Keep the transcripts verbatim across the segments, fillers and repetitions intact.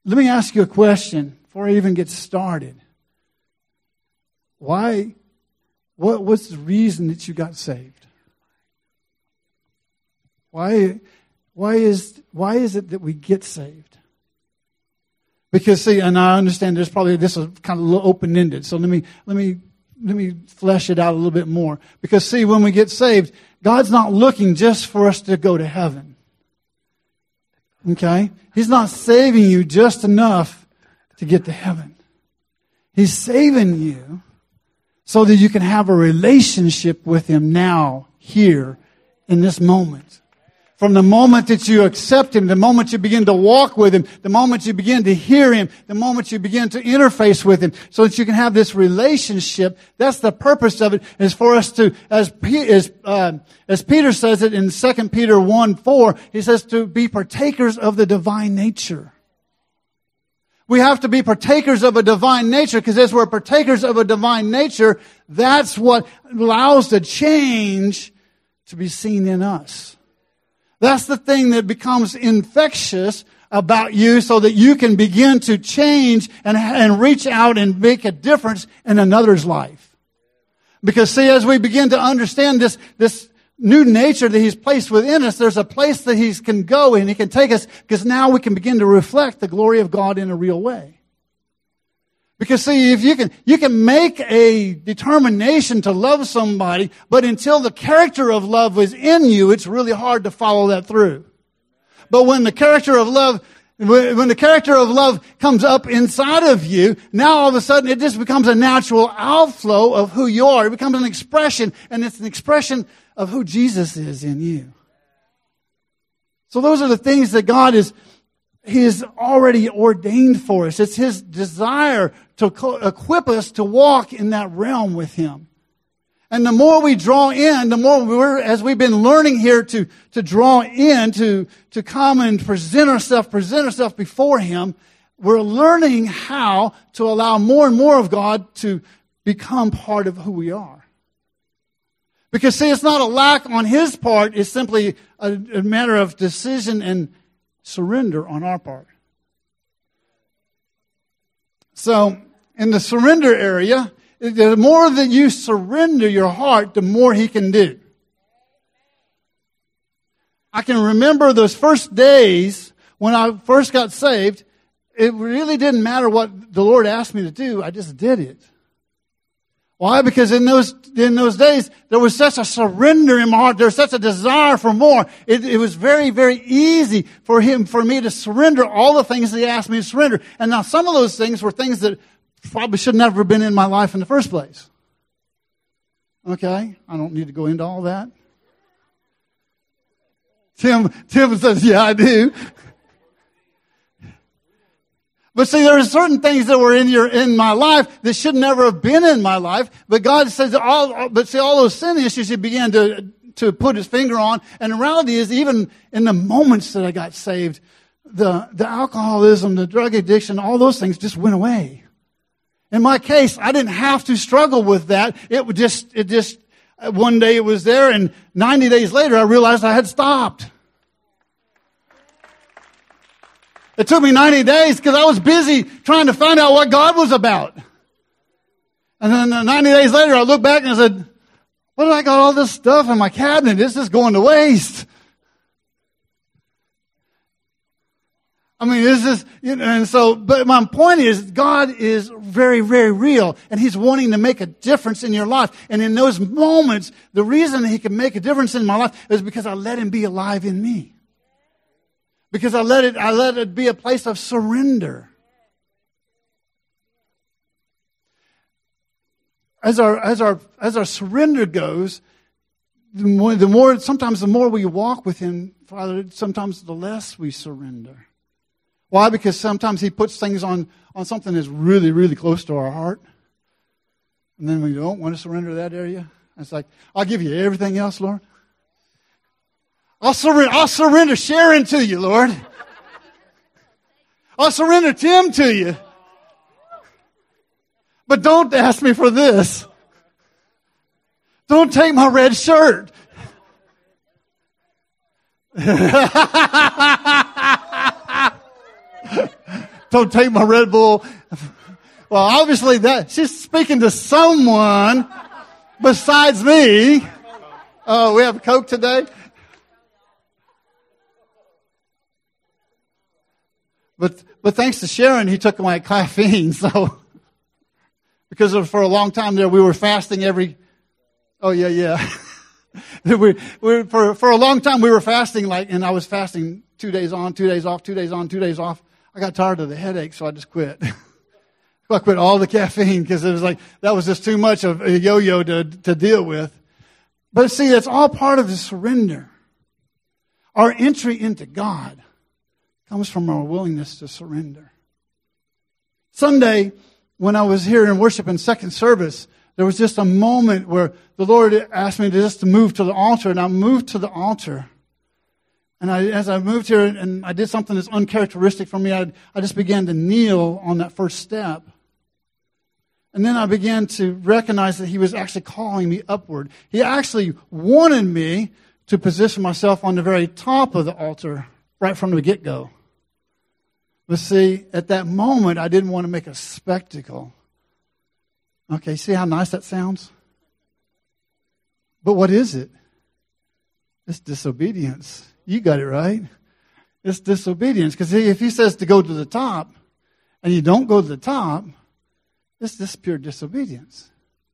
let me ask you a question before I even get started. Why, what, what's the reason that you got saved? Why, why is, why is it that we get saved? Because see, and I understand there's probably, this is kind of a little open-ended, so let me, let me, let me flesh it out a little bit more. Because see, when we get saved, God's not looking just for us to go to heaven. Okay? He's not saving you just enough to get to heaven. He's saving you so that you can have a relationship with Him now, here, in this moment. From the moment that you accept Him, the moment you begin to walk with Him, the moment you begin to hear Him, the moment you begin to interface with Him, so that you can have this relationship. That's the purpose of it, is for us to, as as, uh, as Peter says it in Second Peter one four, he says to be partakers of the divine nature. We have to be partakers of a divine nature, because as we're partakers of a divine nature, that's what allows the change to be seen in us. That's the thing that becomes infectious about you, so that you can begin to change and, and reach out and make a difference in another's life. Because see, as we begin to understand this, this new nature that He's placed within us, there's a place that He can go and He can take us, because now we can begin to reflect the glory of God in a real way. Because see, if you can, you can make a determination to love somebody, but until the character of love is in you, it's really hard to follow that through. But when the character of love, when the character of love comes up inside of you, now all of a sudden it just becomes a natural outflow of who you are. It becomes an expression, and it's an expression of who Jesus is in you. So those are the things that God is, He has already ordained for us. It's His desire to co- equip us to walk in that realm with Him. And the more we draw in, the more we're, as we've been learning here to, to draw in, to, to come and present ourselves, present ourselves before Him, we're learning how to allow more and more of God to become part of who we are. Because see, it's not a lack on His part, it's simply a, a matter of decision and surrender on our part. So, in the surrender area, the more that you surrender your heart, the more He can do. I can remember those first days when I first got saved, it really didn't matter what the Lord asked me to do, I just did it. Why? Because in those in those days, there was such a surrender in my heart. There was such a desire for more. It, it was very, very easy for him, for me to surrender all the things that He asked me to surrender. And now some of those things were things that probably should never have been in my life in the first place. Okay? I don't need to go into all that. Tim, Tim says, yeah, I do. But see, there are certain things that were in your, in my life that should never have been in my life. But God says all, but see, all those sin issues He began to, to put His finger on. And the reality is, even in the moments that I got saved, the, the alcoholism, the drug addiction, all those things just went away. In my case, I didn't have to struggle with that. It would just, it just, one day it was there, and ninety days later I realized I had stopped. It took me ninety days because I was busy trying to find out what God was about. And then ninety days later, I looked back and I said, what did I got all this stuff in my cabinet? This is going to waste. I mean, this is, you know, and so, but my point is, God is very, very real, and He's wanting to make a difference in your life. And in those moments, the reason He can make a difference in my life is because I let Him be alive in me. Because I let it, I let it be a place of surrender. As our, as our, as our surrender goes, the more, the more, sometimes the more we walk with Him, Father, sometimes the less we surrender. Why? Because sometimes He puts things on, on something that's really, really close to our heart. And then we don't want to surrender that area. It's like, I'll give you everything else, Lord. I'll surrender, I'll surrender Sharon to you, Lord. I'll surrender Tim to you. But don't ask me for this. Don't take my red shirt. don't take my Red Bull. Well, obviously that she's speaking to someone besides me. Oh, we have a Coke today? But but thanks to Sharon, he took my caffeine. So because of, for a long time there, we were fasting every. Oh yeah, yeah. we, we for for a long time we were fasting like, and I was fasting two days on, two days off, two days on, two days off. I got tired of the headache, so I just quit. I quit all the caffeine because it was like that was just too much of a yo-yo to to deal with. But see, that's all part of the surrender. Our entry into God comes from our willingness to surrender. Sunday, when I was here in worship in second service, there was just a moment where the Lord asked me to just to move to the altar, and I moved to the altar. And I, as I moved here and I did something that's uncharacteristic for me, I, I just began to kneel on that first step. And then I began to recognize that He was actually calling me upward. He actually wanted me to position myself on the very top of the altar right from the get-go. But see, at that moment, I didn't want to make a spectacle. Okay, see how nice that sounds? But what is it? It's disobedience. You got it right. It's disobedience. Because if He says to go to the top, and you don't go to the top, it's just pure disobedience.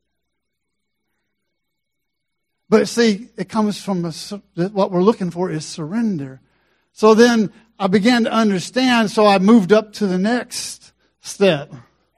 But see, it comes from a, what we're looking for is surrender. So then I began to understand, so I moved up to the next step.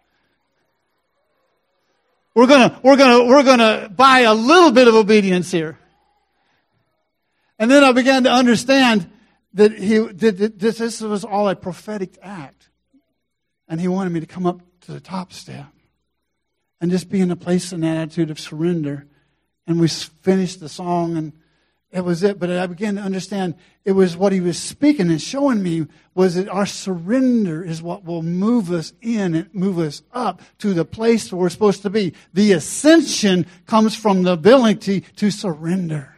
We're gonna, we're gonna, we're gonna buy a little bit of obedience here. And then I began to understand that he, that this, this was all a prophetic act. And He wanted me to come up to the top step and just be in a place and attitude of surrender. And we finished the song, and it was it. But I began to understand it was what He was speaking and showing me was that our surrender is what will move us in and move us up to the place where we're supposed to be. The ascension comes from the ability to surrender.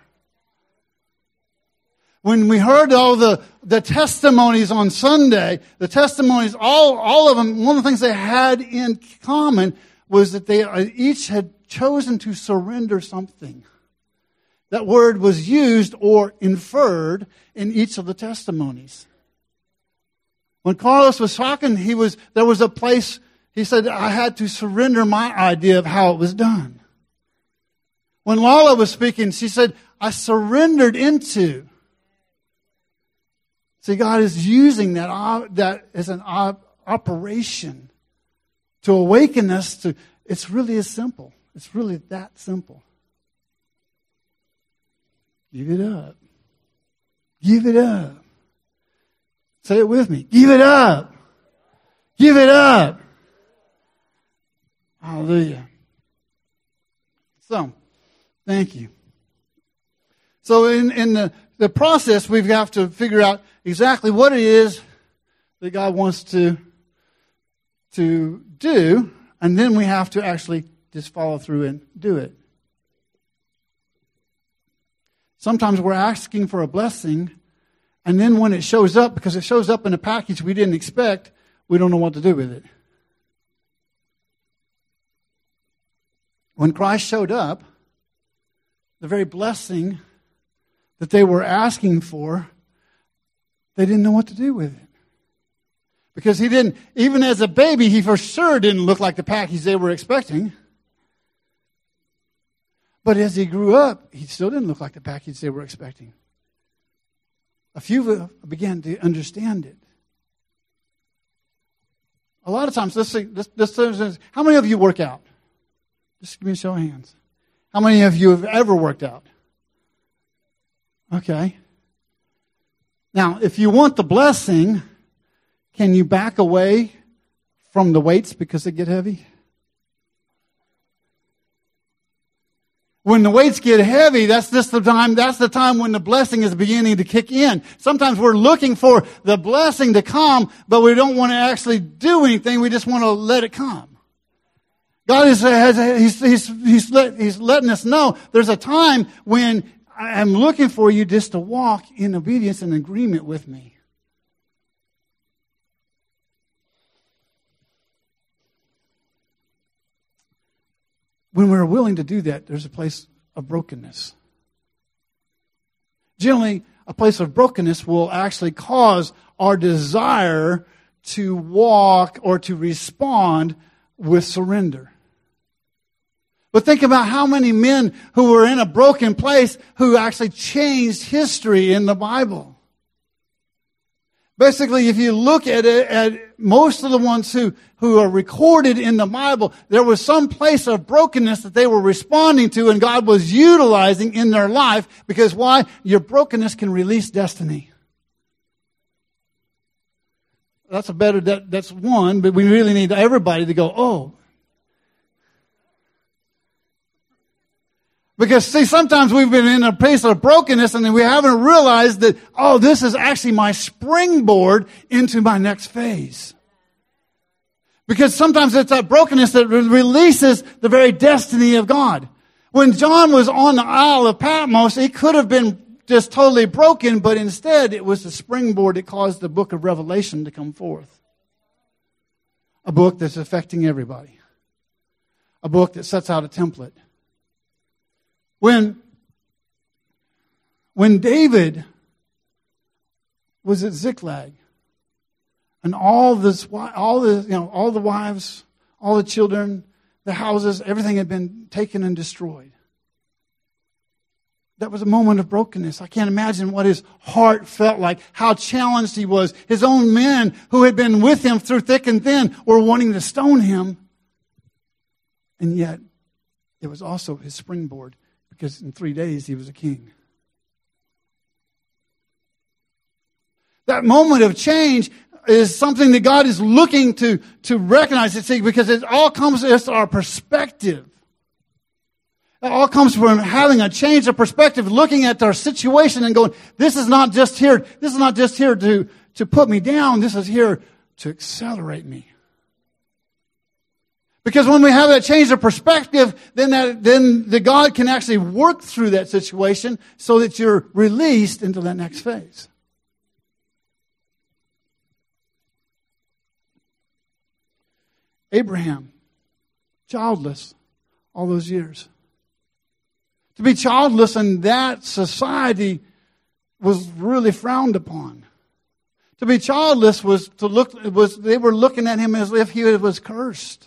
When we heard all the, the testimonies on Sunday, the testimonies, all, all of them, one of the things they had in common was that they each had chosen to surrender something. That word was used or inferred in each of the testimonies. When Carlos was talking, he was there was a place, he said, I had to surrender my idea of how it was done. When Lala was speaking, she said, I surrendered into. See, God is using that, uh, that as an op- operation to awaken us to, it's really as simple. It's really that simple. Give it up. Give it up. Say it with me. Give it up. Give it up. Hallelujah. So, thank you. So in, in the, the process, we have to figure out exactly what it is that God wants to, to do, and then we have to actually just follow through and do it. Sometimes we're asking for a blessing, and then when it shows up, because it shows up in a package we didn't expect, we don't know what to do with it. When Christ showed up, the very blessing that they were asking for, they didn't know what to do with it. Because He didn't, even as a baby, He for sure didn't look like the package they were expecting. But as He grew up, He still didn't look like the package they were expecting. A few began to understand it. A lot of times, let's see, let's, let's, how many of you work out? Just give me a show of hands. How many of you have ever worked out? Okay. Now, if you want the blessing, can you back away from the weights because they get heavy? When the weights get heavy, that's just the time, that's the time when the blessing is beginning to kick in. Sometimes we're looking for the blessing to come, but we don't want to actually do anything. We just want to let it come. God is, has, he's, he's, he's, let, he's letting us know there's a time when I'm looking for you just to walk in obedience and agreement with me. when we're willing to do that, there's a place of brokenness. Generally, a place of brokenness will actually cause our desire to walk or to respond with surrender. But think about how many men who were in a broken place who actually changed history in the Bible. Basically, if you look at it, at most of the ones who, who are recorded in the Bible, there was some place of brokenness that they were responding to and God was utilizing in their life. Because why? Your brokenness can release destiny. That's a better, that, that's one, but we really need everybody to go, oh. Because, see, sometimes we've been in a place of brokenness and we haven't realized that, oh, this is actually my springboard into my next phase. Because sometimes it's that brokenness that releases the very destiny of God. When John was on the Isle of Patmos, he could have been just totally broken, but instead it was the springboard that caused the book of Revelation to come forth. A book that's affecting everybody. A book that sets out a template. When, when David was at Ziklag, and all this, all the, you know, all the wives, all the children, the houses, everything had been taken and destroyed. That was a moment of brokenness. I can't imagine what his heart felt like, how challenged he was. His own men who had been with him through thick and thin were wanting to stone him. And yet, it was also his springboard. Because in three days, he was a king. That moment of change is something that God is looking to, to recognize. See, because it all comes as our perspective. It all comes from having a change of perspective, looking at our situation and going, this is not just here, this is not just here to, to put me down, this is here to accelerate me. Because when we have that change of perspective, then that, then the God can actually work through that situation so that you're released into that next phase. Abraham, childless all those years. To be childless in that society was really frowned upon. To be childless was to look was they were looking at him as if he was cursed.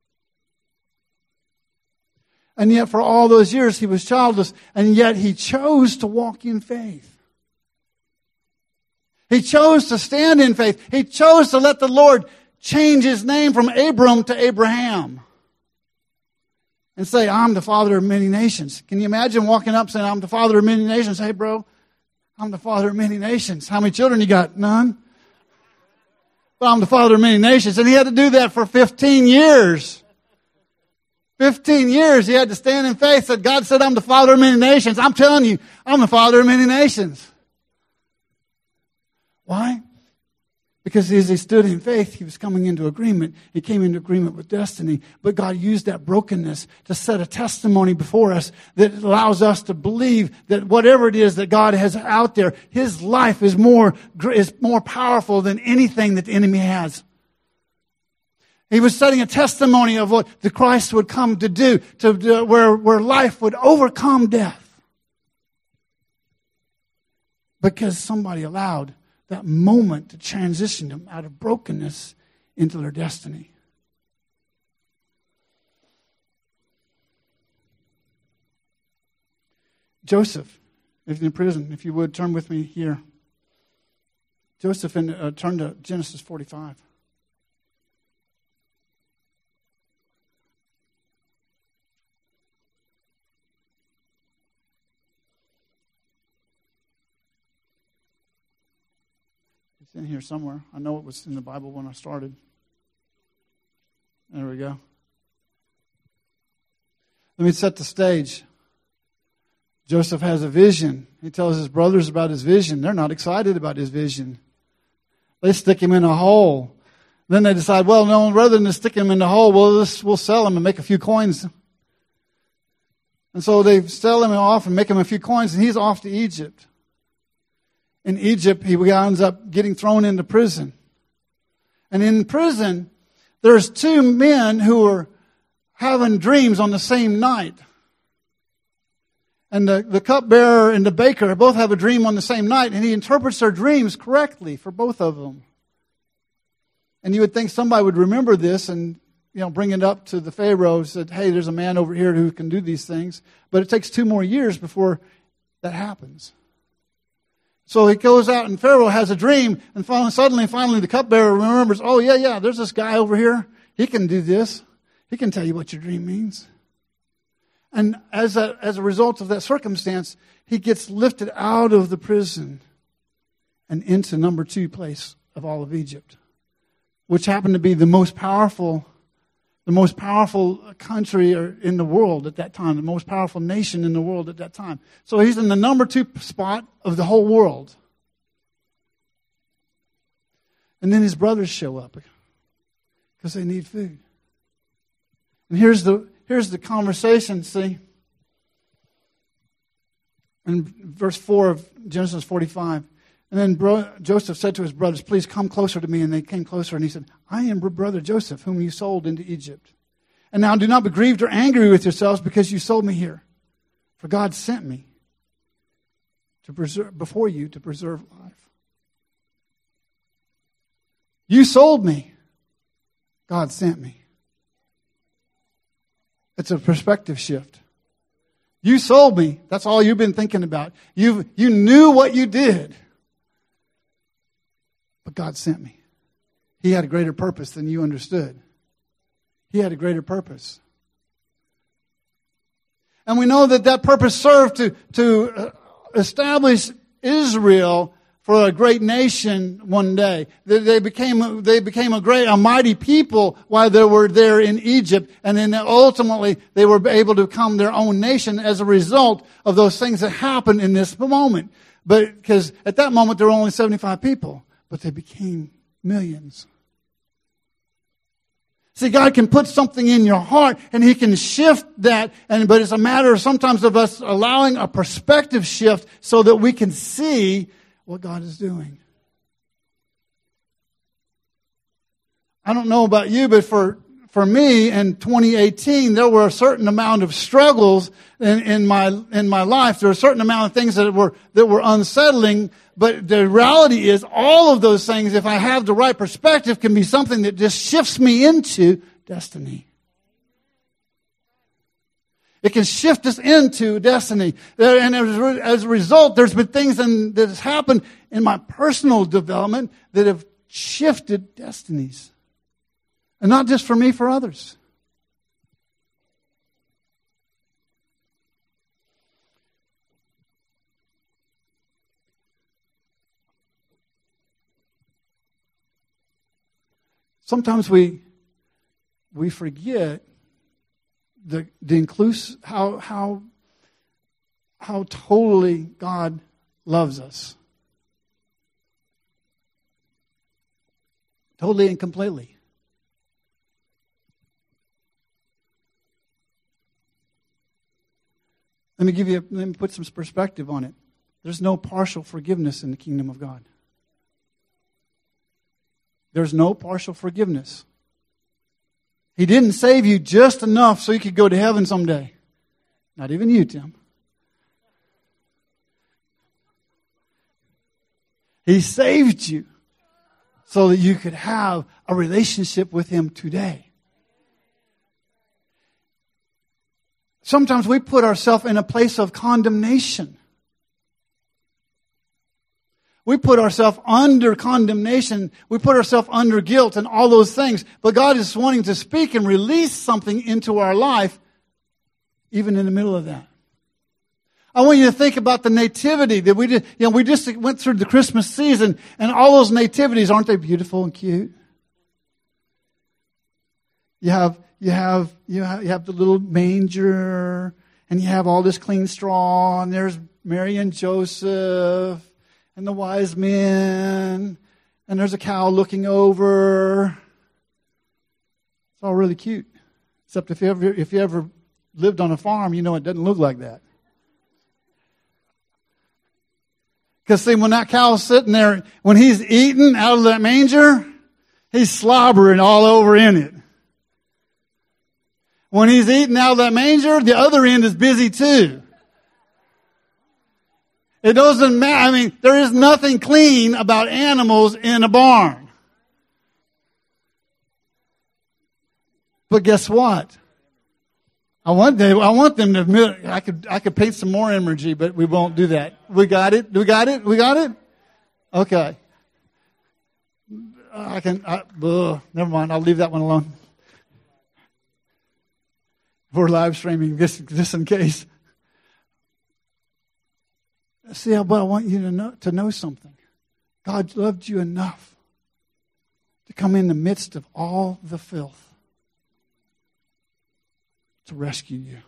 And yet for all those years he was childless, and yet he chose to walk in faith. He chose to stand in faith. He chose to let the Lord change his name from Abram to Abraham. And say, I'm the father of many nations. Can you imagine walking up saying, I'm the father of many nations? Hey, bro, I'm the father of many nations. How many children you got? None. But I'm the father of many nations. And he had to do that for fifteen years. fifteen years he had to stand in faith. Said, God said, I'm the father of many nations. I'm telling you, I'm the father of many nations. Why? Because as he stood in faith, he was coming into agreement. He came into agreement with destiny. But God used that brokenness to set a testimony before us that allows us to believe that whatever it is that God has out there, his life is more, is more powerful than anything that the enemy has. He was setting a testimony of what the Christ would come to do, to where, where life would overcome death. Because somebody allowed that moment to transition them out of brokenness into their destiny. Joseph is in prison. If you would, turn with me here. Joseph, in, uh, turn to Genesis forty-five. It's in here somewhere. I know it was in the Bible when I started. There we go. Let me set the stage. Joseph has a vision. He tells his brothers about his vision. They're not excited about his vision. They stick him in a hole. Then they decide, well, no, rather than stick him in the hole, we'll, just, we'll sell him and make a few coins. And so they sell him off and make him a few coins, and he's off to Egypt. In Egypt, he ends up getting thrown into prison. And in prison, there's two men who are having dreams on the same night. And the, the cupbearer and the baker both have a dream on the same night, and he interprets their dreams correctly for both of them. And you would think somebody would remember this and, you know, bring it up to the Pharaoh, said, hey, there's a man over here who can do these things. But it takes two more years before that happens. So he goes out and Pharaoh has a dream, and finally, suddenly, finally, the cupbearer remembers, oh, yeah, yeah, there's this guy over here. He can do this. He can tell you what your dream means. And as a, as a result of that circumstance, he gets lifted out of the prison and into number two place of all of Egypt, which happened to be the most powerful, the most powerful country in the world at that time, the most powerful nation in the world at that time. So he's in the number two spot of the whole world. And then his brothers show up because they need food. And here's the Here's the conversation, see. In verse four of Genesis forty-five. And then bro- Joseph said to his brothers, please come closer to me. And they came closer, and he said, I am your brother Joseph, whom you sold into Egypt. And now do not be grieved or angry with yourselves because you sold me here. For God sent me to preserve before you to preserve life. You sold me. God sent me. It's a perspective shift. You sold me. That's all you've been thinking about. You you knew what you did. But God sent me. He had a greater purpose than you understood. He had a greater purpose. And we know that that purpose served to, to establish Israel for a great nation one day. They became, they became a great, a mighty people while they were there in Egypt. And then ultimately they were able to become their own nation as a result of those things that happened in this moment. But, because at that moment there were only seventy-five people, but they became millions. See, God can put something in your heart and He can shift that, and but it's a matter of sometimes of us allowing a perspective shift so that we can see what God is doing. I don't know about you, but for, for me in twenty eighteen, there were a certain amount of struggles in, in my, in my life. There were a certain amount of things that were, that were unsettling. But the reality is all of those things, if I have the right perspective, can be something that just shifts me into destiny. It can shift us into destiny. And as a result, there's been things in, that has happened in my personal development that have shifted destinies. And not just for me, for others. Sometimes we we forget the the inclusive how how how totally God loves us. Totally and completely. Let me give you let me put some perspective on it. There's no partial forgiveness in the kingdom of God. There's no partial forgiveness. He didn't save you just enough so you could go to heaven someday. Not even you, Tim. He saved you so that you could have a relationship with Him today. Sometimes we put ourselves in a place of condemnation. We put ourselves under condemnation. We put ourselves under guilt and all those things. But God is wanting to speak and release something into our life, even in the middle of that. I want you to think about the nativity that we did. You know, we just went through the Christmas season, and all those nativities, aren't they beautiful and cute? You have, you have, you have, you have the little manger, and you have all this clean straw, and there's Mary and Joseph. And the wise men, and there's a cow looking over. It's all really cute. Except if you ever, if you ever lived on a farm, you know it doesn't look like that. Because see, when that cow's sitting there, when he's eating out of that manger, he's slobbering all over in it. When he's eating out of that manger, the other end is busy too. It doesn't matter. I mean, there is nothing clean about animals in a barn. But guess what? I want them, I want them to, I could, I could paint some more imagery, but we won't do that. We got it? We got it? We got it? Okay. I can, I, ugh, never mind. I'll leave that one alone. We're live streaming this, just in case. See, but I want you to know, to know something. God loved you enough to come in the midst of all the filth to rescue you.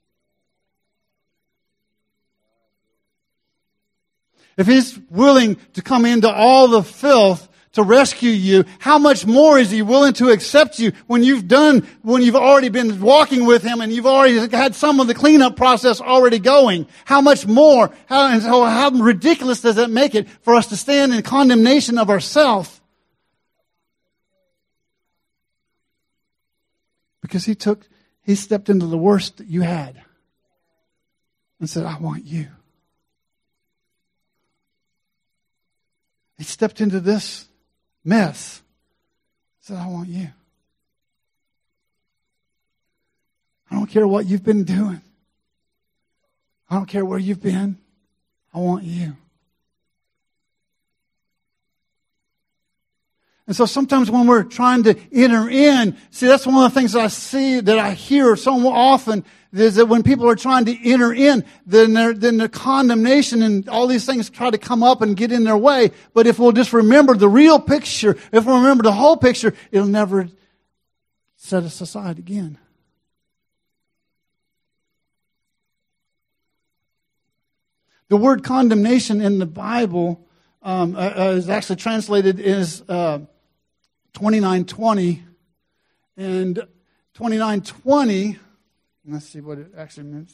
If He's willing to come into all the filth to rescue you, how much more is He willing to accept you when you've done, when you've already been walking with Him and you've already had some of the cleanup process already going? How much more, how, and so how ridiculous does it make it for us to stand in condemnation of ourselves? Because He took, He stepped into the worst that you had and said, I want you. He stepped into this mess. Said, I want you. I don't care what you've been doing. I don't care where you've been. I want you. And so sometimes when we're trying to enter in, see, that's one of the things that I see, that I hear so often, is that when people are trying to enter in, then their, then the condemnation and all these things try to come up and get in their way. But if we'll just remember the real picture, if we'll remember the whole picture, it'll never set us aside again. The word condemnation in the Bible um, uh, is actually translated as uh, twenty-nine twenty, and twenty-nine twenty. Let's see what it actually means.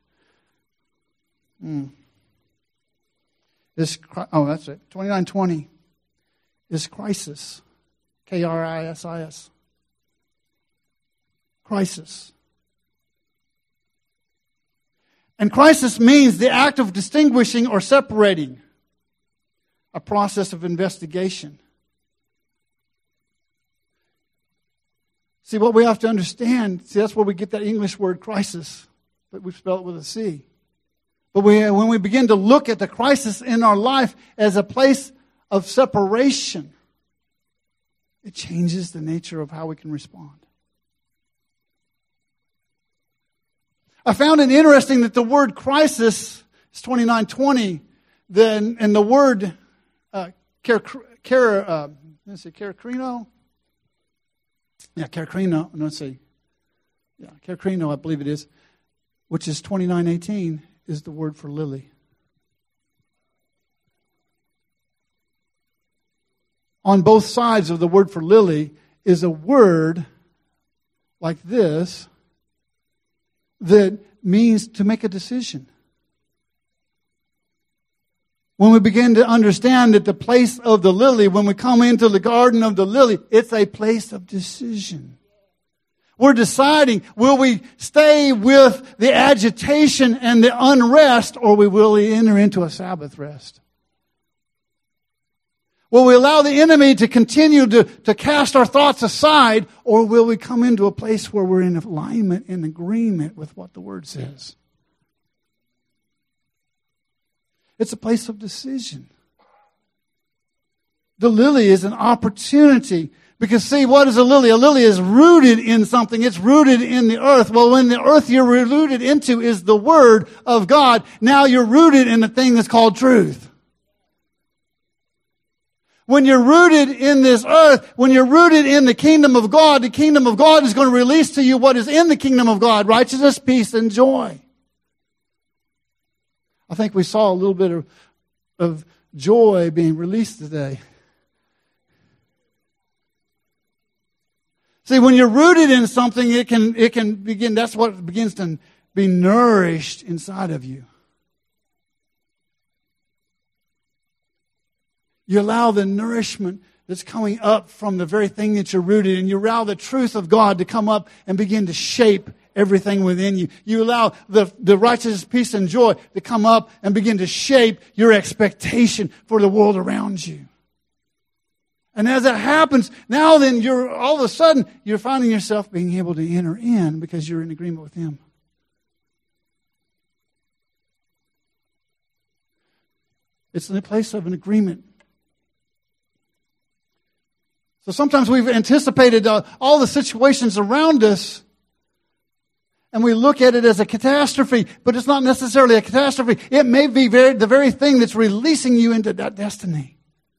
Hmm. This, oh, that's it. twenty-nine twenty is crisis. K R I S I S. Crisis. And crisis means the act of distinguishing or separating, a process of investigation. See, what we have to understand, see, that's where we get that English word crisis, but we spell it with a C. But we, when we begin to look at the crisis in our life as a place of separation, it changes the nature of how we can respond. I found it interesting that the word crisis is twenty-nine twenty, then, and the word uh, car, car, uh, let's see, caracrino. Yeah, caracrino. Let's see. Yeah, caracrino, I believe it is, which is twenty-nine eighteen, is the word for lily. On both sides of the word for lily is a word like this that means to make a decision. When we begin to understand that the place of the lily, when we come into the garden of the lily, it's a place of decision. We're deciding, will we stay with the agitation and the unrest, or will we enter into a Sabbath rest? Will we allow the enemy to continue to, to cast our thoughts aside, or will we come into a place where we're in alignment and agreement with what the Word says? It's a place of decision. The lily is an opportunity. Because see, what is a lily? A lily is rooted in something. It's rooted in the earth. Well, when the earth you're rooted into is the Word of God, now you're rooted in the thing that's called truth. When you're rooted in this earth, when you're rooted in the kingdom of God, the kingdom of God is going to release to you what is in the kingdom of God: righteousness, peace, and joy. I think we saw a little bit of, of joy being released today. See, when you're rooted in something, it can, it can begin, that's what begins to be nourished inside of you. You allow the nourishment that's coming up from the very thing that you're rooted in. You allow the truth of God to come up and begin to shape everything within you. You allow the, the righteousness, peace, and joy to come up and begin to shape your expectation for the world around you. And as that happens, now then you're all of a sudden, you're finding yourself being able to enter in because you're in agreement with Him. It's in the place of an agreement. So sometimes we've anticipated uh, all the situations around us, and we look at it as a catastrophe, but it's not necessarily a catastrophe. It may be very, the very thing that's releasing you into that destiny.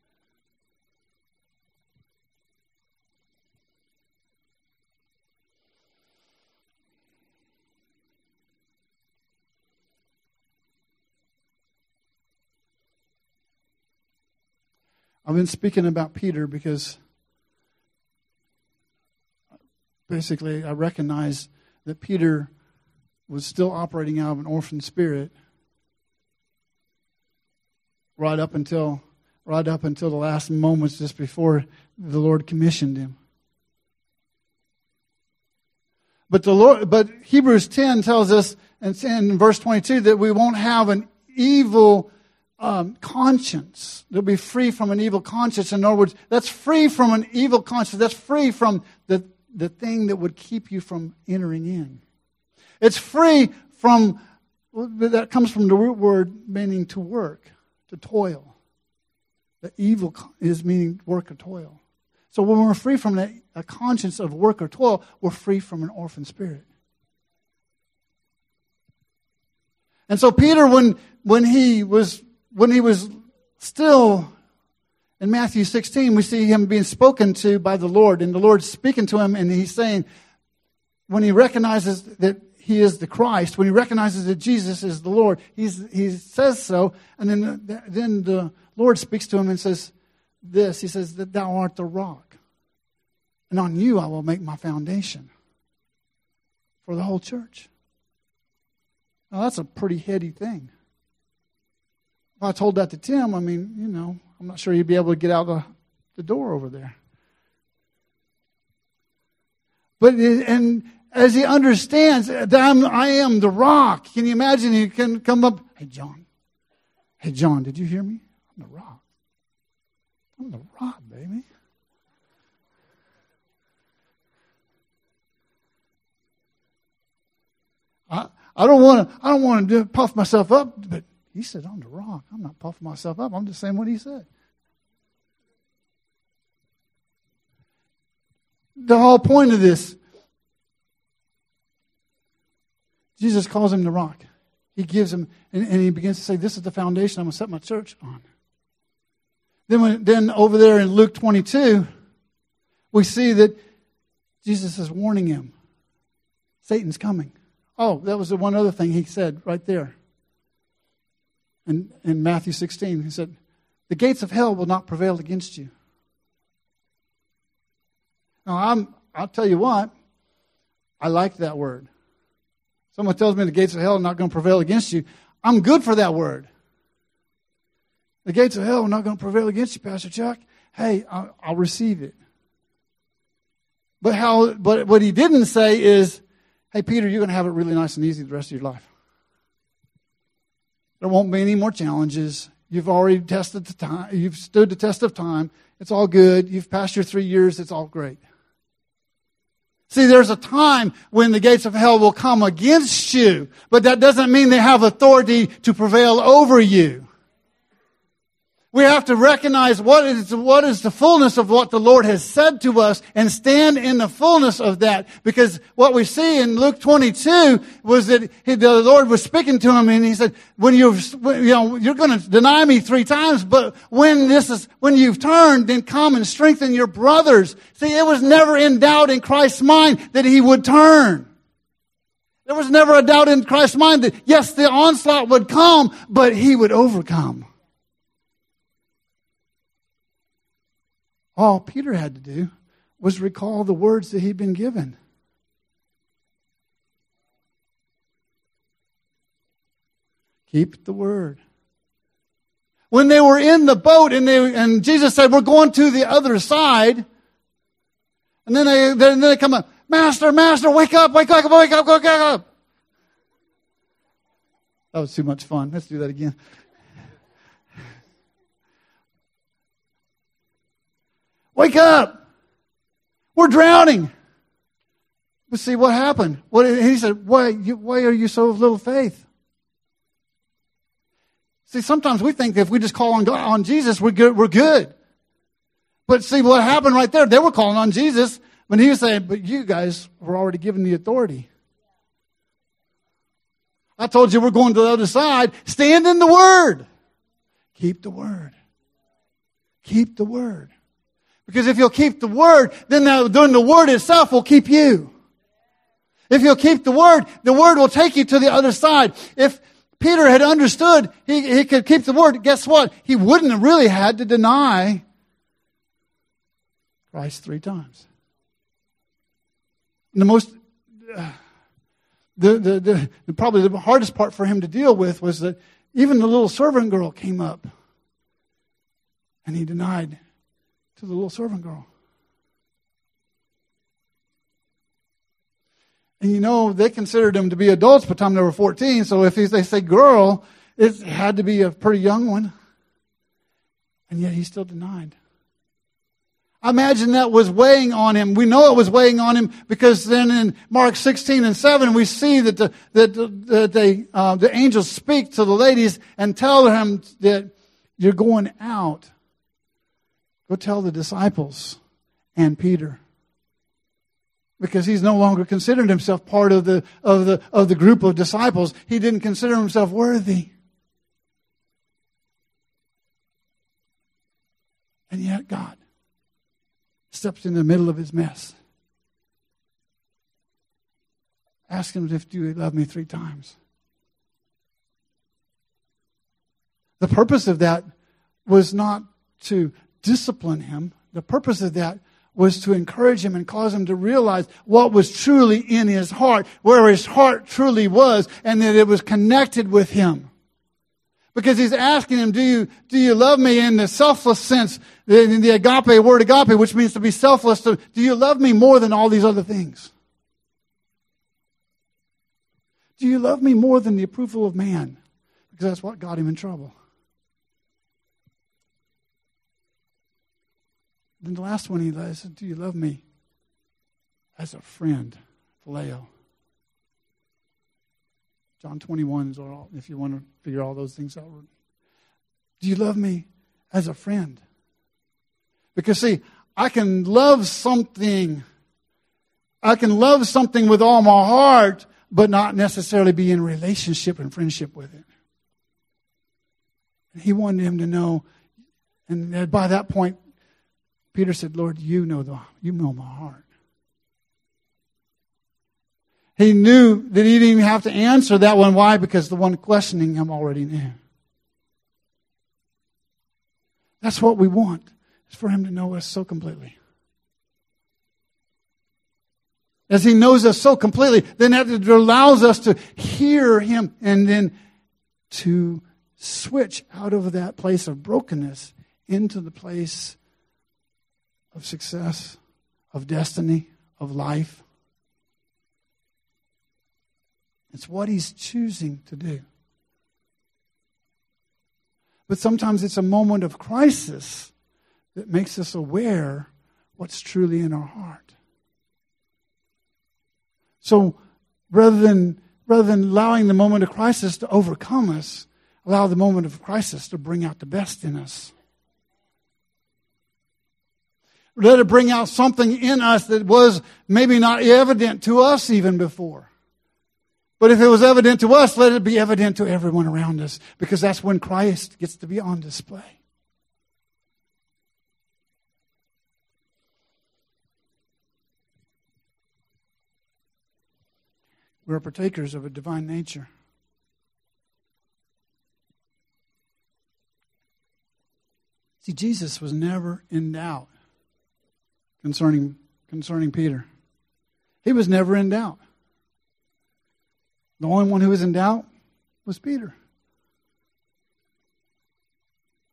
I've been speaking about Peter because basically I recognize that Peter was still operating out of an orphan spirit right up until right up until the last moments just before the Lord commissioned him. But the Lord, but Hebrews ten tells us, and in verse twenty-two, that we won't have an evil Um, conscience. They'll be free from an evil conscience. In other words, that's free from an evil conscience. That's free from the, the thing that would keep you from entering in. It's free from, that comes from the root word meaning to work, to toil. The evil is meaning work or toil. So when we're free from a, a conscience of work or toil, we're free from an orphan spirit. And so Peter, when when he was When he was still in Matthew sixteen, we see him being spoken to by the Lord. And the Lord's speaking to him, and he's saying, when he recognizes that he is the Christ, when he recognizes that Jesus is the Lord, he's, he says so. And then, then the Lord speaks to him and says this. He says, that thou art the rock. And on you I will make my foundation for the whole church. Now that's a pretty heady thing. If I told that to Tim, I mean, you know, I'm not sure he'd be able to get out the, the door over there. But, and as he understands that I'm, I am the rock, can you imagine he can come up, hey, John, hey, John, did you hear me? I'm the rock. I'm the rock, baby. I, I don't want to, I don't want to puff myself up, but he said, I'm the rock. I'm not puffing myself up. I'm just saying what he said. The whole point of this, Jesus calls him the rock. He gives him, and, and he begins to say, this is the foundation I'm going to set my church on. Then, when, then over there in Luke twenty-two, we see that Jesus is warning him. Satan's coming. Oh, that was the one other thing he said right there. In, in Matthew sixteen, he said, the gates of hell will not prevail against you. Now, I'm, I'll tell you what, I like that word. Someone tells me the gates of hell are not going to prevail against you. I'm good for that word. The gates of hell are not going to prevail against you, Pastor Chuck. Hey, I'll, I'll receive it. But how? But what he didn't say is, hey, Peter, you're going to have it really nice and easy the rest of your life. There won't be any more challenges. You've already tested the time. You've stood the test of time. It's all good. You've passed your three years. It's all great. See, there's a time when the gates of hell will come against you, but that doesn't mean they have authority to prevail over you. We have to recognize what is, what is the fullness of what the Lord has said to us and stand in the fullness of that. Because what we see in Luke twenty-two was that he, the Lord was speaking to him and he said, when you've, you know, you're going to deny me three times, but when this is, when you've turned, then come and strengthen your brothers. See, it was never in doubt in Christ's mind that he would turn. There was never a doubt in Christ's mind that, yes, the onslaught would come, but he would overcome. All Peter had to do was recall the words that he'd been given. Keep the word. When they were in the boat and they and Jesus said, we're going to the other side. And then they, then they come up, Master, Master, wake up, wake up, wake up, wake up. That was too much fun. Let's do that again. Wake up. We're drowning. But see what happened. What he said, why, you, why are you so of little faith? See, sometimes we think that if we just call on God, on Jesus, we're good, we're good. But see what happened right there. They were calling on Jesus, but he was saying, but you guys were already given the authority. I told you we're going to the other side. Stand in the Word. Keep the Word. Keep the Word. Because if you'll keep the Word, then the, then the Word itself will keep you. If you'll keep the Word, the Word will take you to the other side. If Peter had understood he, he could keep the Word, guess what? He wouldn't have really had to deny Christ three times. And the most, uh, the, the, the, the probably the hardest part for him to deal with was that even the little servant girl came up and he denied to the little servant girl. And you know, they considered them to be adults by the time they were fourteen. So if they say girl, it had to be a pretty young one. And yet he still denied. I imagine that was weighing on him. We know it was weighing on him because then in Mark sixteen and seven, we see that the, that the, that they, uh, the angels speak to the ladies and tell them that you're going out. Go tell the disciples and Peter. Because he's no longer considered himself part of the, of the, of the group of disciples. He didn't consider himself worthy. And yet God steps in the middle of his mess. Ask him if you love me three times. The purpose of that was not to discipline him. The purpose of that was to encourage him and cause him to realize what was truly in his heart, where his heart truly was, and that it was connected with him. Because he's asking him, do you, do you love me in the selfless sense, in the agape, word agape, which means to be selfless. Do you love me more than all these other things? Do you love me more than the approval of man? Because that's what got him in trouble. Then the last one he said, do you love me as a friend? Phileo. John twenty-one is all, if you want to figure all those things out. Do you love me as a friend? Because see, I can love something. I can love something with all my heart, but not necessarily be in relationship and friendship with it. And he wanted him to know, and by that point, Peter said, Lord, you know the you know my heart. He knew that he didn't even have to answer that one. Why? Because the one questioning him already knew. That's what we want, is for him to know us so completely. As he knows us so completely, then that allows us to hear him and then to switch out of that place of brokenness into the place of success, of destiny, of life. It's what he's choosing to do. But sometimes it's a moment of crisis that makes us aware what's truly in our heart. So rather than, rather than allowing the moment of crisis to overcome us, allow the moment of crisis to bring out the best in us. Let it bring out something in us that was maybe not evident to us even before. But if it was evident to us, let it be evident to everyone around us, because that's when Christ gets to be on display. We're partakers of a divine nature. See, Jesus was never in doubt concerning, concerning Peter. He was never in doubt. The only one who was in doubt was Peter.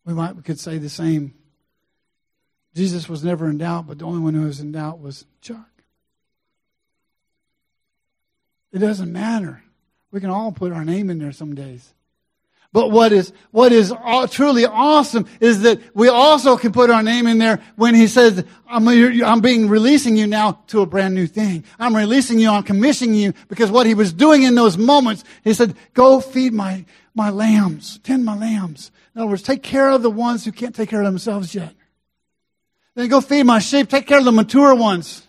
We might we could say the same. Jesus was never in doubt, but the only one who was in doubt was Chuck. It doesn't matter. We can all put our name in there some days. But what is what is truly awesome is that we also can put our name in there when he says, I'm, I'm being releasing you now to a brand new thing. I'm releasing you, I'm commissioning you, because what he was doing in those moments, he said, go feed my, my lambs, tend my lambs. In other words, take care of the ones who can't take care of themselves yet. Then go feed my sheep, take care of the mature ones.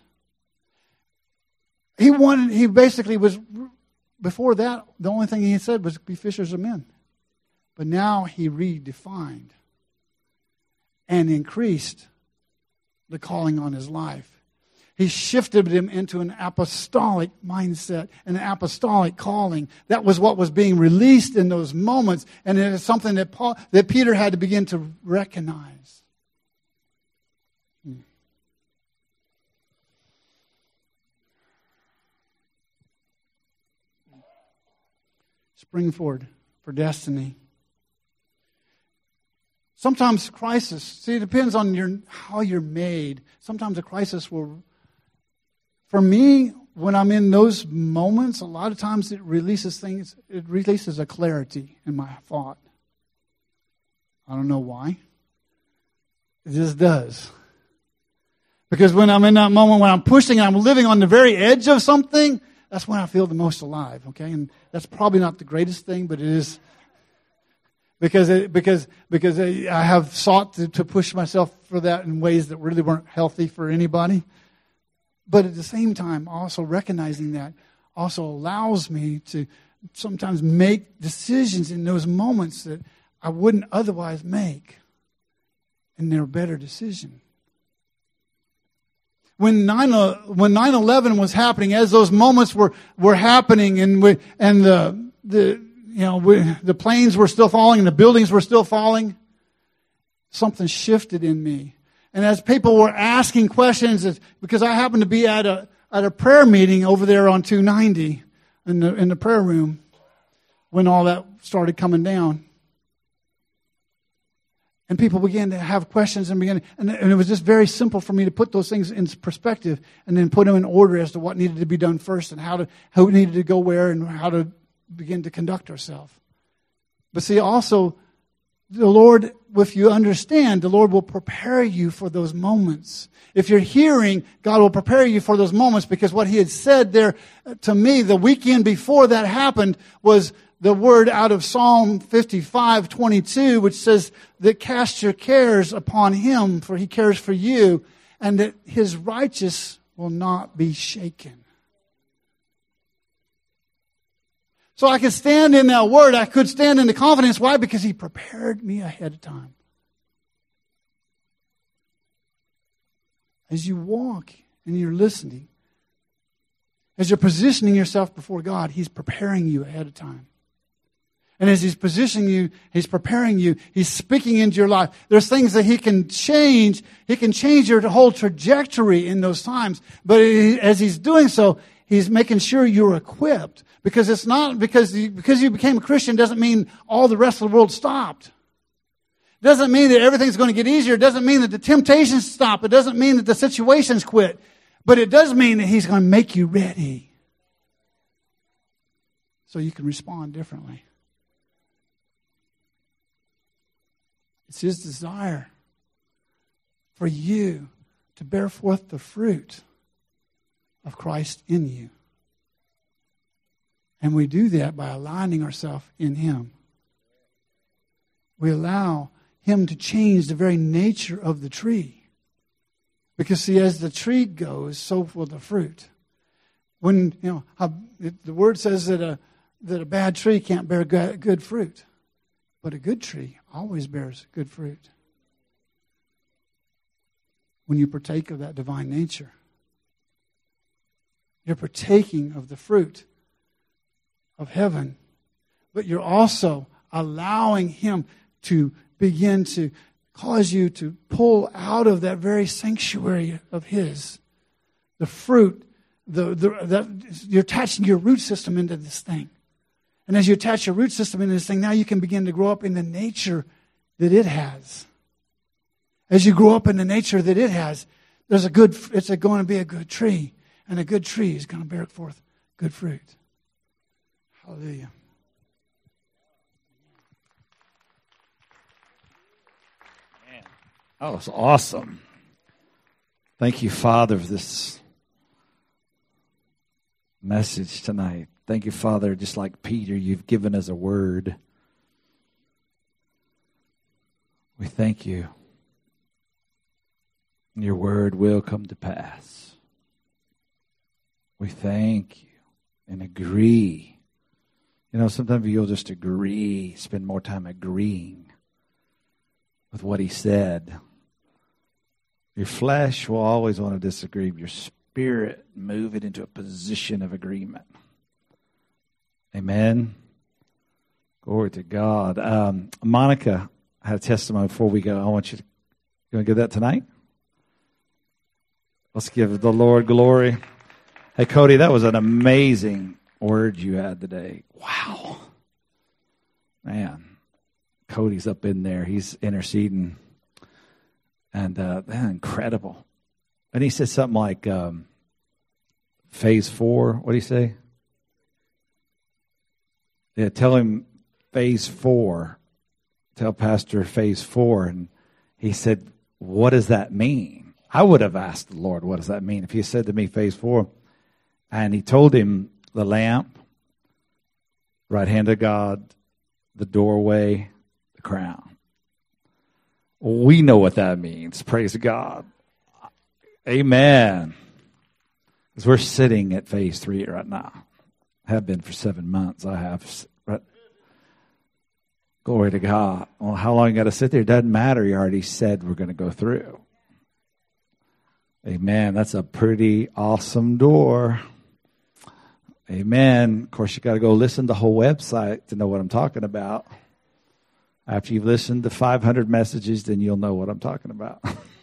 He wanted, he basically was, before that, the only thing he said was be fishers of men. But now he redefined and increased the calling on his life. He shifted him into an apostolic mindset, an apostolic calling. That was what was being released in those moments, and it is something that Paul, that Peter had to begin to recognize. Hmm. Spring forward for destiny. Sometimes crisis, see, it depends on your how you're made. Sometimes a crisis will, for me, when I'm in those moments, a lot of times it releases things, it releases a clarity in my thought. I don't know why. It just does. Because when I'm in that moment, when I'm pushing, I'm living on the very edge of something, that's when I feel the most alive, okay? And that's probably not the greatest thing, but it is. Because it, because because I have sought to, to push myself for that in ways that really weren't healthy for anybody. But at the same time, also recognizing that also allows me to sometimes make decisions in those moments that I wouldn't otherwise make. And they're a better decision. When nine eleven was happening, as those moments were, were happening and we, and the the You know, we, the planes were still falling and the buildings were still falling. Something shifted in me. And as people were asking questions, because I happened to be at a at a prayer meeting over there on two ninety in the in the prayer room when all that started coming down. And people began to have questions and began, and, and it was just very simple for me to put those things in perspective and then put them in order as to what needed to be done first and how to who needed to go where and how to begin to conduct ourselves. But see, also, the Lord, if you understand, the Lord will prepare you for those moments. If you're hearing, God will prepare you for those moments, because what He had said there to me the weekend before that happened was the word out of Psalm fifty-five twenty-two, which says that cast your cares upon Him, for He cares for you, and that His righteous will not be shaken. So I could stand in that word. I could stand in the confidence. Why? Because He prepared me ahead of time. As you walk and you're listening, as you're positioning yourself before God, He's preparing you ahead of time. And as He's positioning you, He's preparing you, He's speaking into your life. There's things that He can change. He can change your whole trajectory in those times. But as He's doing so, He's making sure you're equipped. Because it's not, because you, because you became a Christian doesn't mean all the rest of the world stopped. It doesn't mean that everything's going to get easier. It doesn't mean that the temptations stop. It doesn't mean that the situations quit. But it does mean that He's going to make you ready. So you can respond differently. It's His desire for you to bear forth the fruit of Christ in you. And we do that by aligning ourselves in Him. We allow Him to change the very nature of the tree. Because see, as the tree goes, so will the fruit. When, you know, how, it, the Word says that a, that a bad tree can't bear good, good fruit. But a good tree always bears good fruit. When you partake of that divine nature. You're partaking of the fruit of heaven, but you're also allowing Him to begin to cause you to pull out of that very sanctuary of His the fruit. The, the that you're attaching your root system into this thing, and as you attach your root system into this thing, now you can begin to grow up in the nature that it has. As you grow up in the nature that it has, there's a good, it's a, going to be a good tree. And a good tree is going to bear forth good fruit. Hallelujah. Man, that was awesome. Thank you, Father, for this message tonight. Thank you, Father, just like Peter, you've given us a word. We thank you. Your word will come to pass. We thank you and agree. You know, sometimes you'll just agree, spend more time agreeing with what he said. Your flesh will always want to disagree. Your spirit, move it into a position of agreement. Amen. Glory to God. Um, Monica had a testimony before we go. I want you to, you want to give that tonight? Let's give the Lord glory. Hey, Cody, that was an amazing word you had today. Wow. Man, Cody's up in there. He's interceding. And uh, man, incredible. And he said something like um, phase four. What did he say? Yeah, tell him phase four. Tell Pastor phase four. And he said, what does that mean? I would have asked the Lord, what does that mean? If he said to me phase four. And he told him the lamp, right hand of God, the doorway, the crown. We know what that means. Praise God. Amen. Because we're sitting at phase three right now. Have been for seven months. I have. Right? Glory to God. Well, how long you got to sit there? It doesn't matter. You already said we're going to go through. Amen. That's a pretty awesome door. Amen. Of course, you got to go listen to the whole website to know what I'm talking about. After you've listened to five hundred messages, then you'll know what I'm talking about.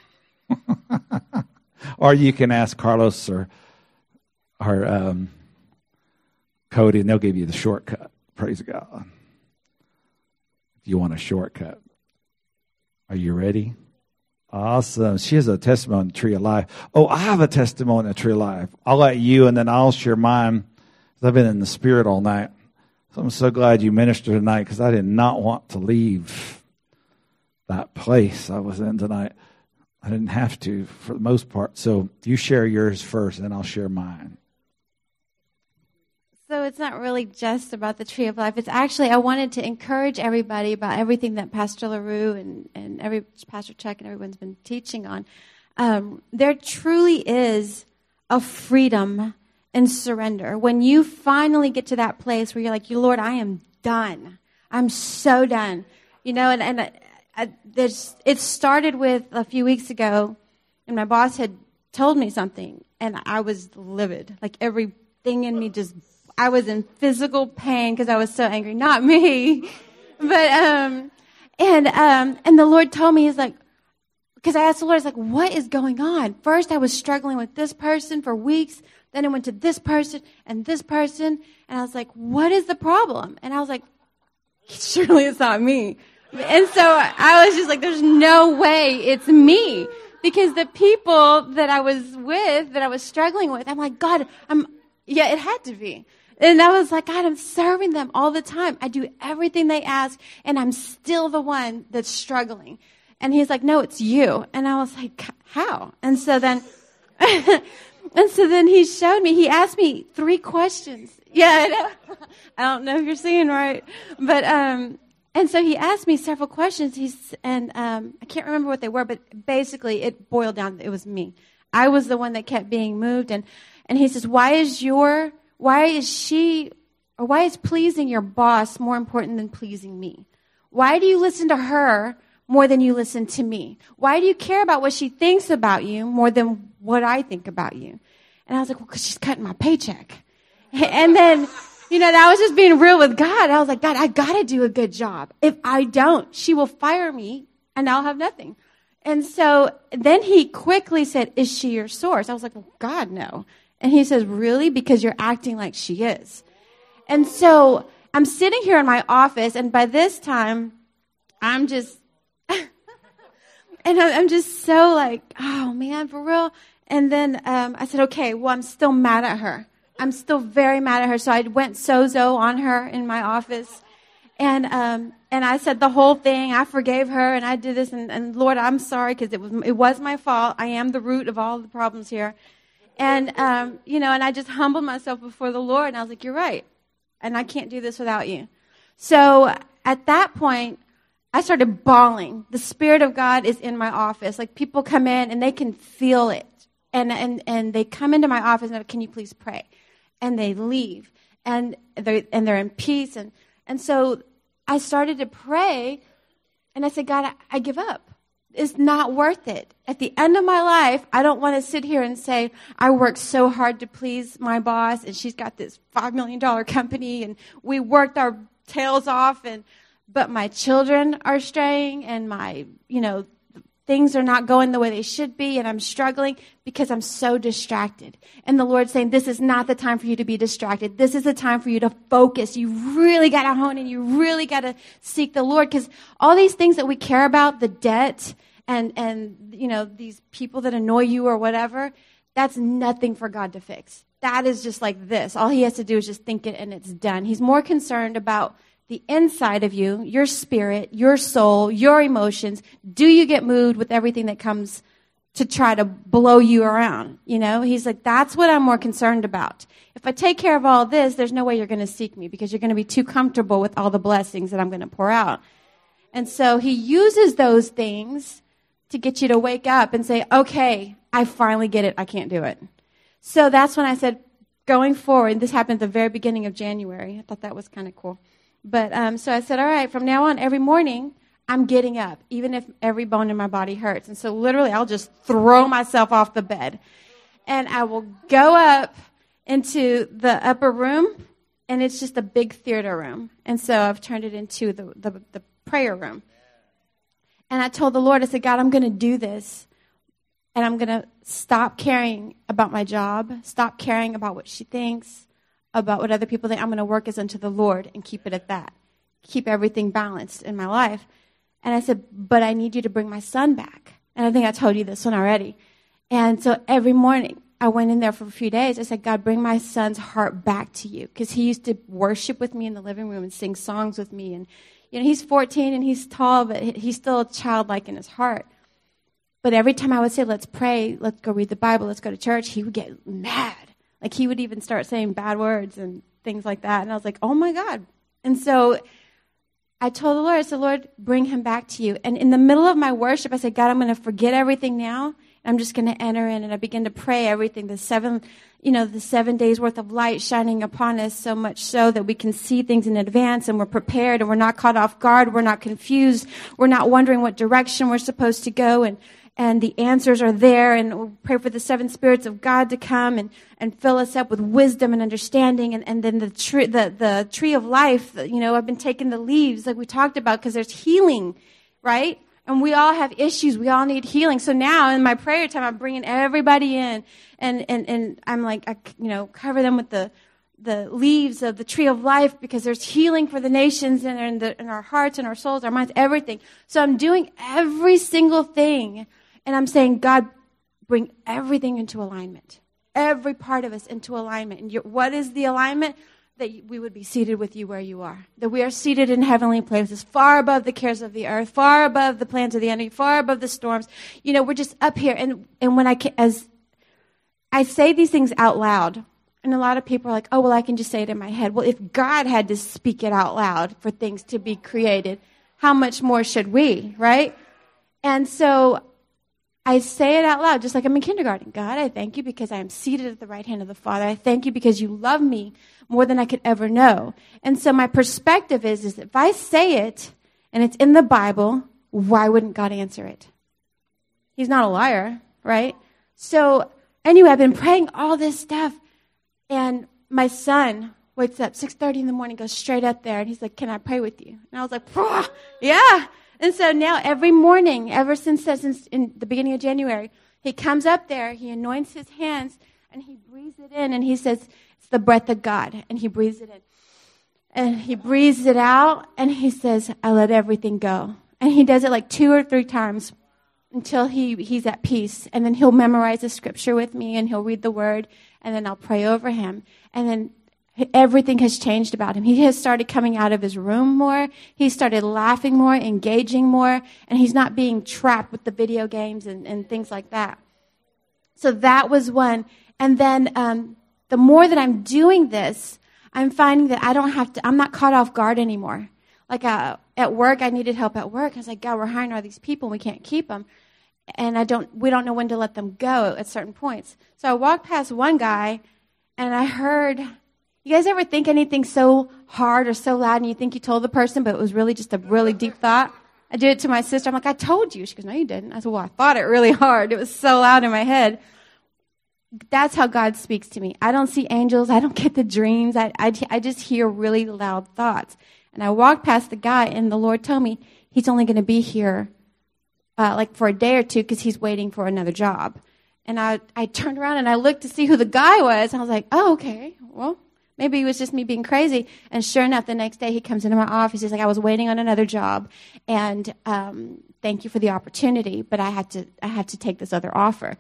Or you can ask Carlos or, or um, Cody, and they'll give you the shortcut. Praise God. If you want a shortcut. Are you ready? Awesome. She has a testimony on the Tree of Life. Oh, I have a testimony on the Tree of Life. I'll let you, and then I'll share mine. I've been in the Spirit all night. So I'm so glad you ministered tonight because I did not want to leave that place I was in tonight. I didn't have to for the most part. So you share yours first, and then I'll share mine. So it's not really just about the Tree of Life. It's actually, I wanted to encourage everybody about everything that Pastor LaRue and, and every Pastor Chuck and everyone's been teaching on. Um, there truly is a freedom and surrender. When you finally get to that place where you're like, you Lord, I am done. I'm so done. You know, and, and I, I, there's, it started with a few weeks ago, and my boss had told me something, and I was livid. Like everything in me just, I was in physical pain because I was so angry. Not me. But, um, and, um, and the Lord told me, he's like, because I asked the Lord, I was like, what is going on? First, I was struggling with this person for weeks. Then I went to this person and this person. And I was like, what is the problem? And I was like, surely it's not me. And so I was just like, there's no way it's me. Because the people that I was with, that I was struggling with, I'm like, God, I'm, yeah, it had to be. And I was like, God, I'm serving them all the time. I do everything they ask, and I'm still the one that's struggling. And he's like, no, it's you. And I was like, how? And so then, and so then he showed me, he asked me three questions. Yeah, I know. I don't know if you're seeing right. But, um, and so he asked me several questions. He's, and, um, I can't remember what they were, but basically it boiled down, it was me. I was the one that kept being moved. And, and he says, why is your, why is she, or why is pleasing your boss more important than pleasing me? Why do you listen to her more than you listen to me? Why do you care about what she thinks about you more than what I think about you? And I was like, well, because she's cutting my paycheck. And then, you know, that was just being real with God. I was like, God, I got to do a good job. If I don't, she will fire me and I'll have nothing. And so then he quickly said, is she your source? I was like, well, God, no. And he says, really? Because you're acting like she is. And so I'm sitting here in my office, and by this time, I'm just And I'm just so like, oh man, for real. And then um, I said, okay, well, I'm still mad at her. I'm still very mad at her. So I went sozo on her in my office. And um, and I said the whole thing. I forgave her, and I did this. And, and Lord, I'm sorry, because it was it was my fault. I am the root of all the problems here. And, um, you know, and I just humbled myself before the Lord. And I was like, you're right. And I can't do this without you. So at that point, I started bawling. The Spirit of God is in my office. Like, people come in, and they can feel it. And and and they come into my office and, can you please pray? And they leave. And they're, and they're in peace. And, and so I started to pray, and I said, God, I, I give up. It's not worth it. At the end of my life, I don't want to sit here and say, I worked so hard to please my boss, and she's got this five million dollars company, and we worked our tails off, and but my children are straying, and my, you know, things are not going the way they should be, and I'm struggling because I'm so distracted. And the Lord's saying, this is not the time for you to be distracted. This is the time for you to focus. You really got to hone in. You really got to seek the Lord, because all these things that we care about, the debt and, and, you know, these people that annoy you or whatever, that's nothing for God to fix. That is just like this. All he has to do is just think it, and it's done. He's more concerned about the inside of you, your spirit, your soul, your emotions. Do you get moved with everything that comes to try to blow you around? You know, he's like, that's what I'm more concerned about. If I take care of all this, there's no way you're going to seek me, because you're going to be too comfortable with all the blessings that I'm going to pour out. And so he uses those things to get you to wake up and say, okay, I finally get it. I can't do it. So that's when I said, going forward, this happened at the very beginning of January. I thought that was kind of cool. But um, so I said, all right, from now on, every morning, I'm getting up, even if every bone in my body hurts. And so literally, I'll just throw myself off the bed. And I will go up into the upper room, and it's just a big theater room. And so I've turned it into the, the, the prayer room. And I told the Lord, I said, God, I'm going to do this. And I'm going to stop caring about my job, stop caring about what she thinks, about what other people think. I'm going to work as unto the Lord and keep it at that. Keep everything balanced in my life. And I said, but I need you to bring my son back. And I think I told you this one already. And so every morning, I went in there for a few days. I said, God, bring my son's heart back to you. Because he used to worship with me in the living room and sing songs with me. And, you know, he's fourteen and he's tall, but he's still childlike in his heart. But every time I would say, let's pray, let's go read the Bible, let's go to church, he would get mad. Like, he would even start saying bad words and things like that. And I was like, oh, my God. And so I told the Lord, I said, Lord, bring him back to you. And in the middle of my worship, I said, God, I'm going to forget everything now. And I'm just going to enter in. And I began to pray everything, the seven, you know, the seven days worth of light shining upon us, so much so that we can see things in advance, and we're prepared, and we're not caught off guard. We're not confused. We're not wondering what direction we're supposed to go. And And the answers are there, and we'll pray for the seven spirits of God to come and, and fill us up with wisdom and understanding. And, and then the tree, the, the tree of life, you know, I've been taking the leaves like we talked about, because there's healing, right? And we all have issues. We all need healing. So now in my prayer time, I'm bringing everybody in, and, and, and I'm like, I, you know, cover them with the, the leaves of the tree of life, because there's healing for the nations and in, the, in our hearts and our souls, our minds, everything. So I'm doing every single thing. And I'm saying, God, bring everything into alignment. Every part of us into alignment. And what is the alignment? That we would be seated with you where you are. That we are seated in heavenly places, far above the cares of the earth, far above the plans of the enemy, far above the storms. You know, we're just up here. And and when I can, as I say these things out loud, and a lot of people are like, oh, well, I can just say it in my head. Well, if God had to speak it out loud for things to be created, how much more should we, right? And so I say it out loud, just like I'm in kindergarten. God, I thank you because I am seated at the right hand of the Father. I thank you because you love me more than I could ever know. And so my perspective is, is if I say it and it's in the Bible, why wouldn't God answer it? He's not a liar, right? So anyway, I've been praying all this stuff. And my son wakes up six thirty in the morning, goes straight up there. And he's like, can I pray with you? And I was like, yeah. And so now every morning, ever since, since in the beginning of January, he comes up there, he anoints his hands, and he breathes it in, and he says, it's the breath of God, and he breathes it in. And he breathes it out, and he says, I let everything go. And he does it like two or three times. until he, he's at peace. And then he'll memorize the scripture with me, and he'll read the word, and then I'll pray over him. And then everything has changed about him. He has started coming out of his room more. He started laughing more, engaging more, and he's not being trapped with the video games and, and things like that. So that was one. And then um, the more that I'm doing this, I'm finding that I don't have to, I'm not caught off guard anymore. Like uh, at work, I needed help at work. I was like, God, we're hiring all these people, and we can't keep them. And I don't, we don't know when to let them go at certain points. So I walked past one guy, and I heard, you guys ever think anything so hard or so loud, and you think you told the person, but it was really just a really deep thought? I did it to my sister. I'm like, I told you. She goes, no, you didn't. I said, well, I thought it really hard. It was so loud in my head. That's how God speaks to me. I don't see angels. I don't get the dreams. I, I, I just hear really loud thoughts. And I walked past the guy, and the Lord told me he's only going to be here uh, like for a day or two because he's waiting for another job. And I, I turned around, and I looked to see who the guy was. And I was like, oh, okay, well, maybe it was just me being crazy. And sure enough, the next day he comes into my office. He's like, I was waiting on another job, and um, thank you for the opportunity, but I had to I had to take this other offer.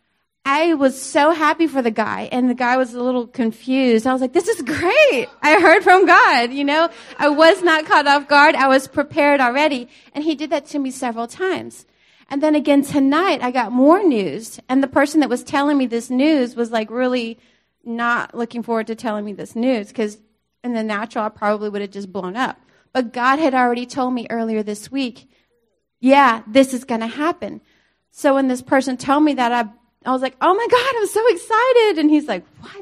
I was so happy for the guy, and the guy was a little confused. I was like, this is great. I heard from God, you know. I was not caught off guard. I was prepared already, and he did that to me several times. And then again tonight, I got more news, and the person that was telling me this news was like really not looking forward to telling me this news, because in the natural, I probably would have just blown up. But God had already told me earlier this week, yeah, this is going to happen. So when this person told me that, I I was like, oh my God, I'm so excited. And he's like, what?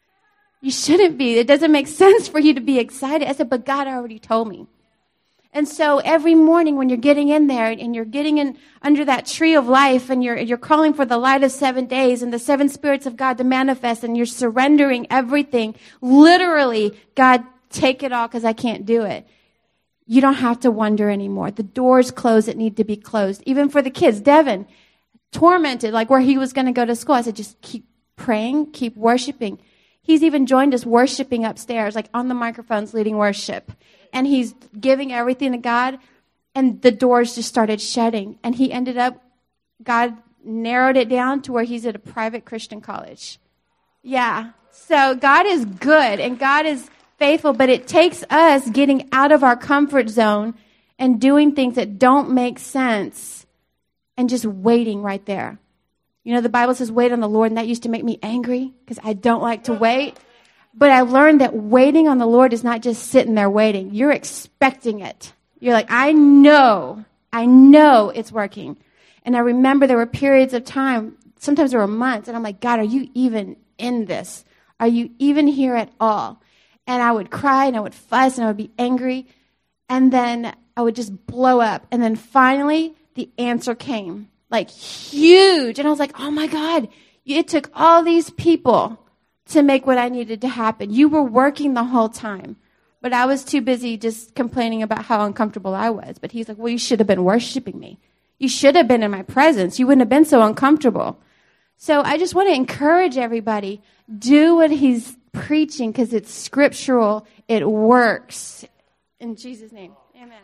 You shouldn't be. It doesn't make sense for you to be excited. I said, but God already told me. And so every morning when you're getting in there and you're getting in under that tree of life, and you're you're calling for the light of seven days and the seven spirits of God to manifest, and you're surrendering everything, literally, God, take it all because I can't do it. You don't have to wonder anymore. The doors close that need to be closed. Even for the kids, Devin, tormented, like where he was going to go to school. I said, just keep praying, keep worshiping. He's even joined us worshiping upstairs, like on the microphones leading worship. And he's giving everything to God, and the doors just started shutting. And he ended up, God narrowed it down to where he's at a private Christian college. Yeah. So God is good, and God is faithful, but it takes us getting out of our comfort zone and doing things that don't make sense, and just waiting right there. You know, the Bible says wait on the Lord, and that used to make me angry because I don't like to wait. But I learned that waiting on the Lord is not just sitting there waiting. You're expecting it. You're like, I know, I know it's working. And I remember there were periods of time, sometimes there were months, and I'm like, God, are you even in this? Are you even here at all? And I would cry, and I would fuss, and I would be angry. And then I would just blow up. And then finally, the answer came, like huge. And I was like, oh my God, it took all these people to make what I needed to happen. You were working the whole time. But I was too busy just complaining about how uncomfortable I was. But he's like, well, you should have been worshiping me. You should have been in my presence. You wouldn't have been so uncomfortable. So I just want to encourage everybody, do what he's preaching, because it's scriptural. It works. In Jesus' name, amen.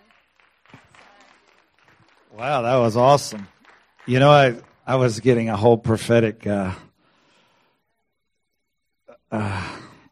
Wow, that was awesome. You know, I I was getting a whole prophetic uh, uh,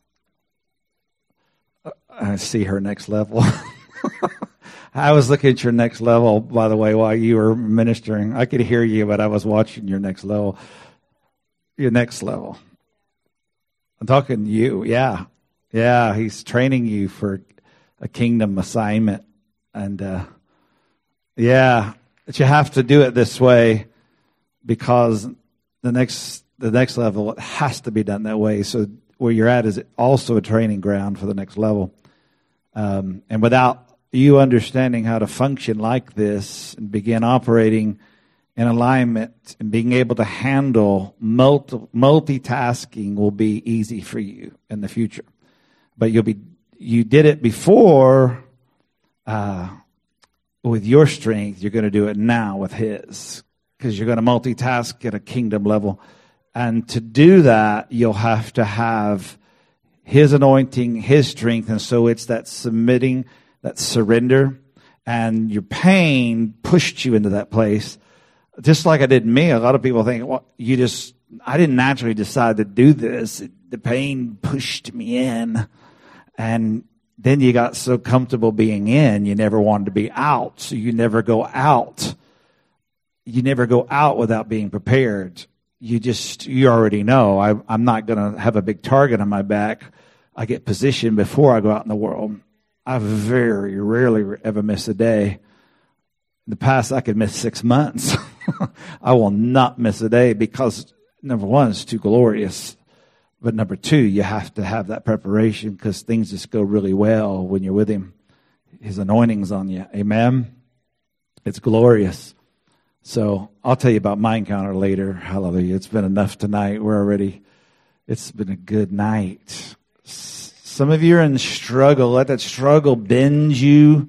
I see her next level. I was looking at your next level, by the way, while you were ministering. I could hear you, but I was watching your next level. Your next level. I'm talking to you. Yeah. Yeah, he's training you for a kingdom assignment. And, uh, yeah. But you have to do it this way because the next the next level, it has to be done that way. So where you're at is also a training ground for the next level. Um, and without you understanding how to function like this and begin operating in alignment and being able to handle multi, multitasking will be easy for you in the future. But you'll be you did it before. Uh, With your strength, you're going to do it now with his, because you're going to multitask at a kingdom level. And to do that, you'll have to have his anointing, his strength. And so it's that submitting, that surrender. And your pain pushed you into that place Just like I did me, a lot of people think, well, you just, I didn't naturally decide to do this. It, the pain pushed me in. And then you got so comfortable being in, you never wanted to be out. So you never go out. You never go out without being prepared. You just, you already know, I, I'm not going to have a big target on my back. I get positioned before I go out in the world. I very rarely ever miss a day. In the past, I could miss six months. I will not miss a day because, number one, it's too glorious. But number two, you have to have that preparation because things just go really well when you're with him. His anointing's on you. Amen? It's glorious. So I'll tell you about my encounter later. Hallelujah. It's been enough tonight. We're already, it's been a good night. Some of you are in struggle. Let that struggle bend you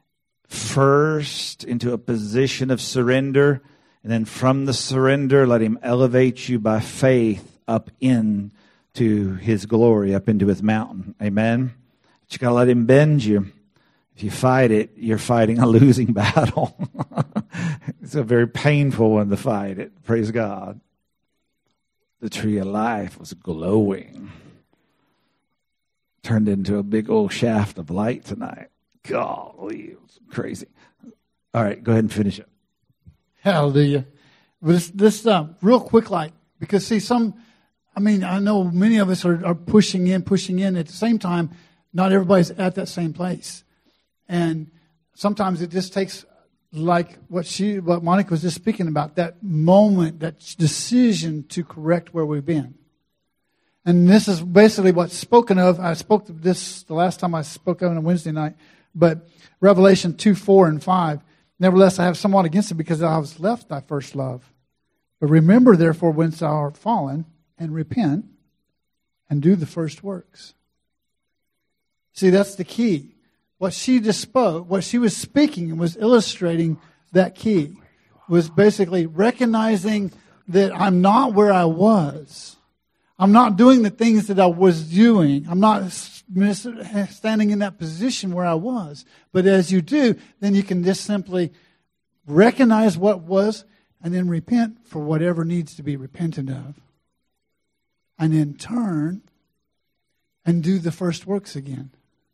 first into a position of surrender. And then from the surrender, let him elevate you by faith up into his glory, up into his mountain. Amen. But you got to let him bend you. If you fight it, you're fighting a losing battle. It's a very painful one to fight it. Praise God. The tree of life was glowing. Turned into a big old shaft of light tonight. Golly, it was crazy. All right, go ahead and finish it. Hallelujah. But this, this uh, real quick, like, because see, some, I mean, I know many of us are, are pushing in, pushing in. At the same time, not everybody's at that same place. And sometimes it just takes, like what she, what Monica was just speaking about, that moment, that decision to correct where we've been. And this is basically what's spoken of. I spoke to this the last time I spoke on a Wednesday night. But Revelation two, four, and five. Nevertheless, I have somewhat against it because I was left thy first love. But remember, therefore, whence thou art fallen, and repent, and do the first works. See, that's the key. What she just spoke, what she was speaking and was illustrating that key, was basically recognizing that I'm not where I was. I'm not doing the things that I was doing. I'm not standing in that position where I was. But as you do, then you can just simply recognize what was and then repent for whatever needs to be repented of. And then turn and do the first works again.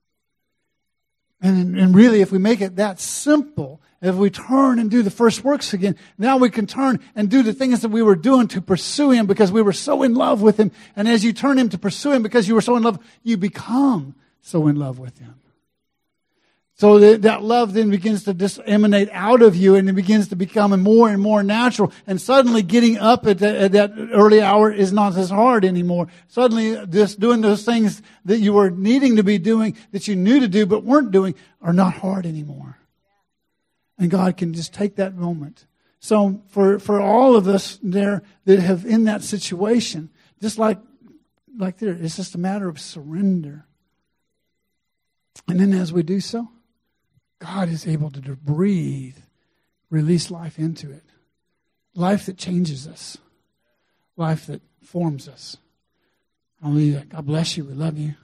And, and really, if we make it that simple, if we turn and do the first works again, now we can turn and do the things that we were doing to pursue him because we were so in love with him. And as you turn him to pursue him because you were so in love, you become so in love with him. So that, that love then begins to just emanate out of you and it begins to become more and more natural. And suddenly getting up at, the, at that early hour is not as hard anymore. Suddenly just doing those things that you were needing to be doing, that you knew to do but weren't doing, are not hard anymore. And God can just take that moment. So for, for all of us there that have in that situation, just like, like there, it's just a matter of surrender. And then as we do so, God is able to breathe, release life into it. Life that changes us. Life that forms us. Hallelujah. God bless you. We love you.